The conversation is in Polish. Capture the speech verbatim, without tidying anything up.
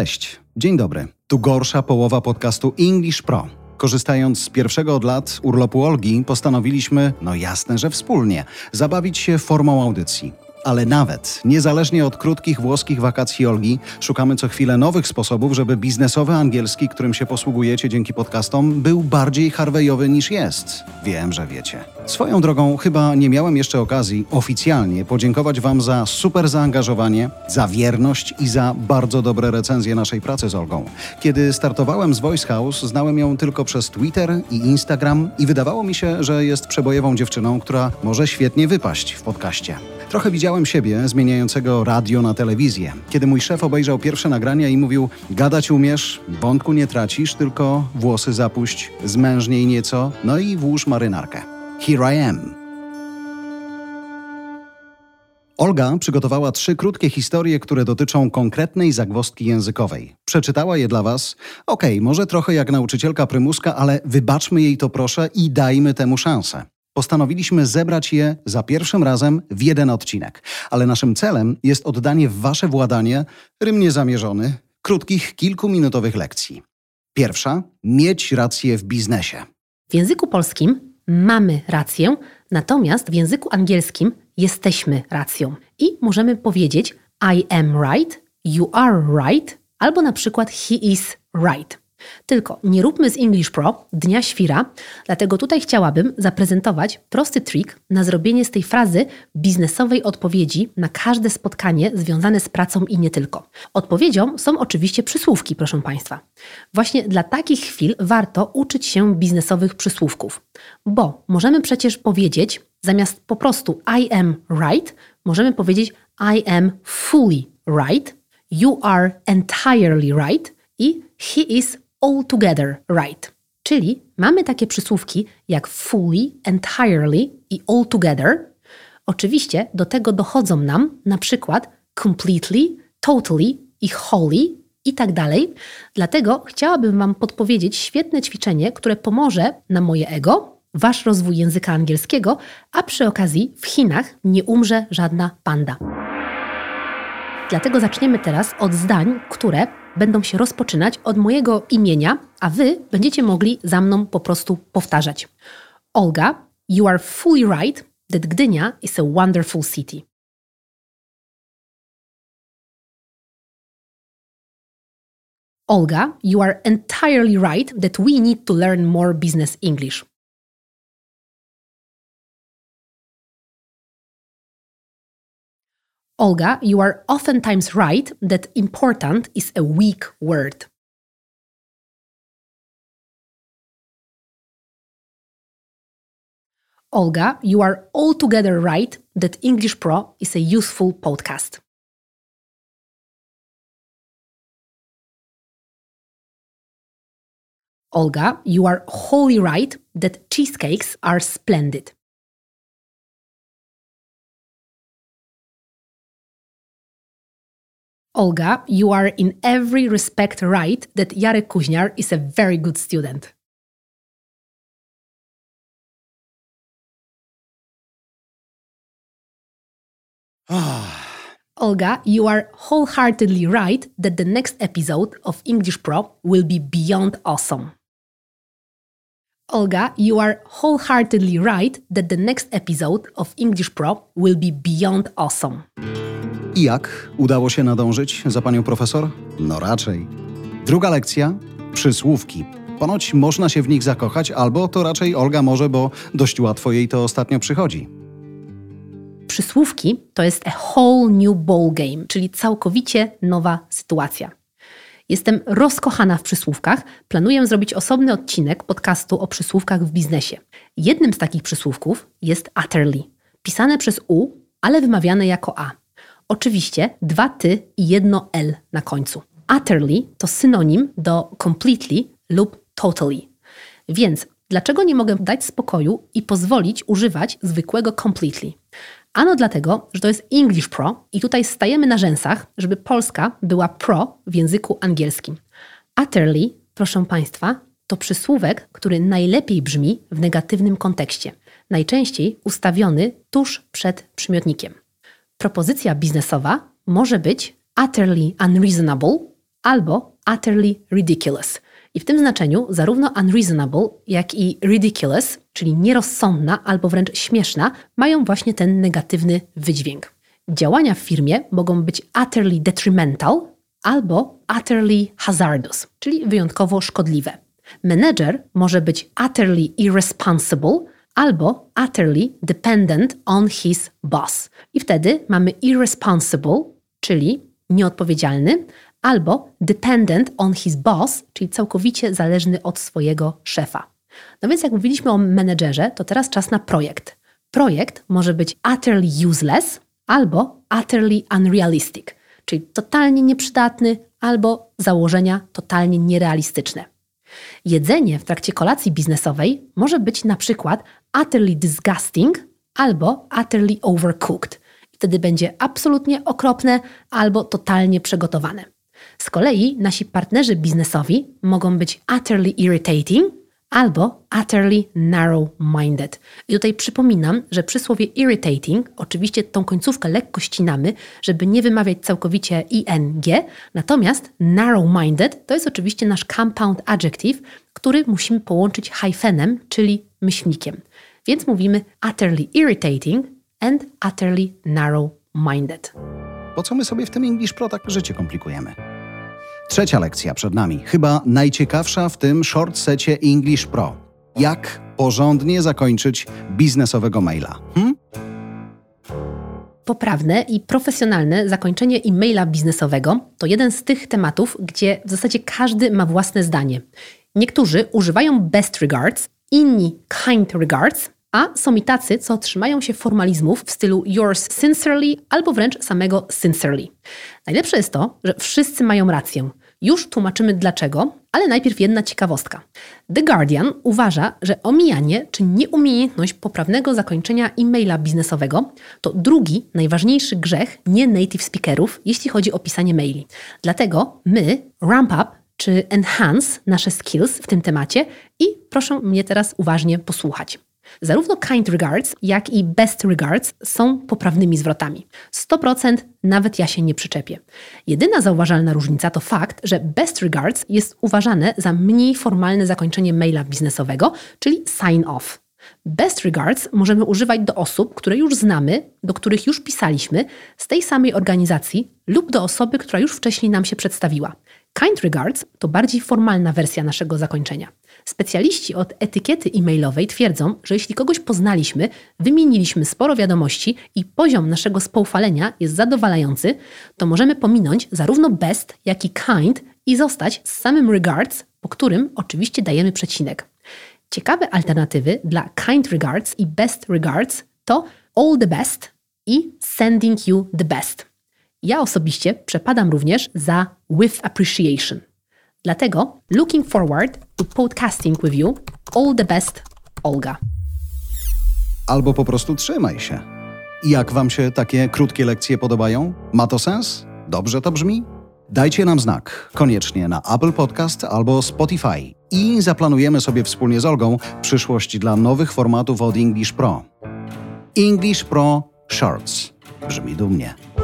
Cześć, dzień dobry. Tu gorsza połowa podcastu English Pro. Korzystając z pierwszego od lat urlopu Olgi, postanowiliśmy, no jasne, że wspólnie, zabawić się formą audycji. Ale nawet, niezależnie od krótkich włoskich wakacji Olgi, szukamy co chwilę nowych sposobów, żeby biznesowy angielski, którym się posługujecie dzięki podcastom, był bardziej harveyowy niż jest. Wiem, że wiecie. Swoją drogą, chyba nie miałem jeszcze okazji oficjalnie podziękować Wam za super zaangażowanie, za wierność i za bardzo dobre recenzje naszej pracy z Olgą. Kiedy startowałem z Voice House, znałem ją tylko przez Twitter i Instagram i wydawało mi się, że jest przebojową dziewczyną, która może świetnie wypaść w podcaście. Trochę widziałem siebie zmieniającego radio na telewizję. Kiedy mój szef obejrzał pierwsze nagrania i mówił: gadać umiesz, wątku nie tracisz, tylko włosy zapuść, zmężniej nieco, no i włóż marynarkę. Here I am. Olga przygotowała trzy krótkie historie, które dotyczą konkretnej zagwozdki językowej. Przeczytała je dla Was. Okej, okay, może trochę jak nauczycielka prymuska, ale wybaczmy jej to proszę i dajmy temu szansę. Postanowiliśmy zebrać je za pierwszym razem w jeden odcinek. Ale naszym celem jest oddanie w Wasze władanie, rym niezamierzony, krótkich, kilkuminutowych lekcji. Pierwsza – mieć rację w biznesie. W języku polskim mamy rację, natomiast w języku angielskim jesteśmy racją. I możemy powiedzieć I am right, you are right, albo na przykład he is right. Tylko nie róbmy z English Pro dnia świra, dlatego tutaj chciałabym zaprezentować prosty trik na zrobienie z tej frazy biznesowej odpowiedzi na każde spotkanie związane z pracą i nie tylko. Odpowiedzią są oczywiście przysłówki, proszę Państwa. Właśnie dla takich chwil warto uczyć się biznesowych przysłówków, bo możemy przecież powiedzieć, zamiast po prostu I am right, możemy powiedzieć I am fully right, you are entirely right i he is altogether right. Czyli mamy takie przysłówki jak fully, entirely i altogether. Oczywiście do tego dochodzą nam na przykład completely, totally i wholly i tak dalej. Dlatego chciałabym Wam podpowiedzieć świetne ćwiczenie, które pomoże na moje ego, Wasz rozwój języka angielskiego, a przy okazji w Chinach nie umrze żadna panda. Dlatego zaczniemy teraz od zdań, które będą się rozpoczynać od mojego imienia, a Wy będziecie mogli za mną po prostu powtarzać. Olga, you are fully right that Gdynia is a wonderful city. Olga, you are entirely right that we need to learn more business English. Olga, you are oftentimes right that important is a weak word. Olga, you are altogether right that English Pro is a useful podcast. Olga, you are wholly right that cheesecakes are splendid. Olga, you are in every respect right that Jarek Kuźniar is a very good student. Olga, you are wholeheartedly right that the next episode of English Pro will be beyond awesome. Olga, you are wholeheartedly right that the next episode of English Pro will be beyond awesome. I jak? Udało się nadążyć za panią profesor? No raczej. Druga lekcja – przysłówki. Ponoć można się w nich zakochać, albo to raczej Olga może, bo dość łatwo jej to ostatnio przychodzi. Przysłówki to jest a whole new ball game, czyli całkowicie nowa sytuacja. Jestem rozkochana w przysłówkach. Planuję zrobić osobny odcinek podcastu o przysłówkach w biznesie. Jednym z takich przysłówków jest utterly, pisane przez U, ale wymawiane jako A. Oczywiście dwa ty i jedno L na końcu. Utterly to synonim do completely lub totally. Więc dlaczego nie mogę dać spokoju i pozwolić używać zwykłego completely? Ano dlatego, że to jest English Pro i tutaj stajemy na rzęsach, żeby Polska była pro w języku angielskim. Utterly, proszę Państwa, to przysłówek, który najlepiej brzmi w negatywnym kontekście. Najczęściej ustawiony tuż przed przymiotnikiem. Propozycja biznesowa może być utterly unreasonable albo utterly ridiculous. I w tym znaczeniu zarówno unreasonable, jak i ridiculous, czyli nierozsądna albo wręcz śmieszna, mają właśnie ten negatywny wydźwięk. Działania w firmie mogą być utterly detrimental albo utterly hazardous, czyli wyjątkowo szkodliwe. Menedżer może być utterly irresponsible albo utterly dependent on his boss. I wtedy mamy irresponsible, czyli nieodpowiedzialny, albo dependent on his boss, czyli całkowicie zależny od swojego szefa. No więc jak mówiliśmy o menedżerze, to teraz czas na projekt. Projekt może być utterly useless albo utterly unrealistic, czyli totalnie nieprzydatny albo założenia totalnie nierealistyczne. Jedzenie w trakcie kolacji biznesowej może być na przykład utterly disgusting albo utterly overcooked. Wtedy będzie absolutnie okropne albo totalnie przygotowane. Z kolei nasi partnerzy biznesowi mogą być utterly irritating albo utterly narrow-minded. I tutaj przypominam, że przysłowie irritating, oczywiście tą końcówkę lekko ścinamy, żeby nie wymawiać całkowicie ing, natomiast narrow-minded to jest oczywiście nasz compound adjective, który musimy połączyć hyphenem, czyli myślnikiem. Więc mówimy utterly irritating and utterly narrow-minded. Po co my sobie w tym English Pro tak życie komplikujemy? Trzecia lekcja przed nami, chyba najciekawsza w tym short secie English Pro. Jak porządnie zakończyć biznesowego maila? Hmm? Poprawne i profesjonalne zakończenie e-maila biznesowego to jeden z tych tematów, gdzie w zasadzie każdy ma własne zdanie. Niektórzy używają best regards, inni kind regards, a są i tacy, co trzymają się formalizmów w stylu yours sincerely albo wręcz samego sincerely. Najlepsze jest to, że wszyscy mają rację. Już tłumaczymy dlaczego, ale najpierw jedna ciekawostka. The Guardian uważa, że omijanie czy nieumiejętność poprawnego zakończenia e-maila biznesowego to drugi, najważniejszy grzech nie native speakerów, jeśli chodzi o pisanie maili. Dlatego my ramp up czy enhance nasze skills w tym temacie i proszę mnie teraz uważnie posłuchać. Zarówno kind regards, jak i best regards są poprawnymi zwrotami. sto procent nawet ja się nie przyczepię. Jedyna zauważalna różnica to fakt, że best regards jest uważane za mniej formalne zakończenie maila biznesowego, czyli sign off. Best regards możemy używać do osób, które już znamy, do których już pisaliśmy, z tej samej organizacji lub do osoby, która już wcześniej nam się przedstawiła. Kind regards to bardziej formalna wersja naszego zakończenia. Specjaliści od etykiety e-mailowej twierdzą, że jeśli kogoś poznaliśmy, wymieniliśmy sporo wiadomości i poziom naszego spoufalenia jest zadowalający, to możemy pominąć zarówno best, jak i kind i zostać z samym regards, po którym oczywiście dajemy przecinek. Ciekawe alternatywy dla kind regards i best regards to all the best i sending you the best. Ja osobiście przepadam również za with appreciation. Dlatego looking forward to podcasting with you. All the best, Olga. Albo po prostu trzymaj się. Jak wam się takie krótkie lekcje podobają? Ma to sens? Dobrze to brzmi? Dajcie nam znak, koniecznie na Apple Podcast albo Spotify i zaplanujemy sobie wspólnie z Olgą przyszłość dla nowych formatów od English Pro. English Pro Shorts. Brzmi dumnie.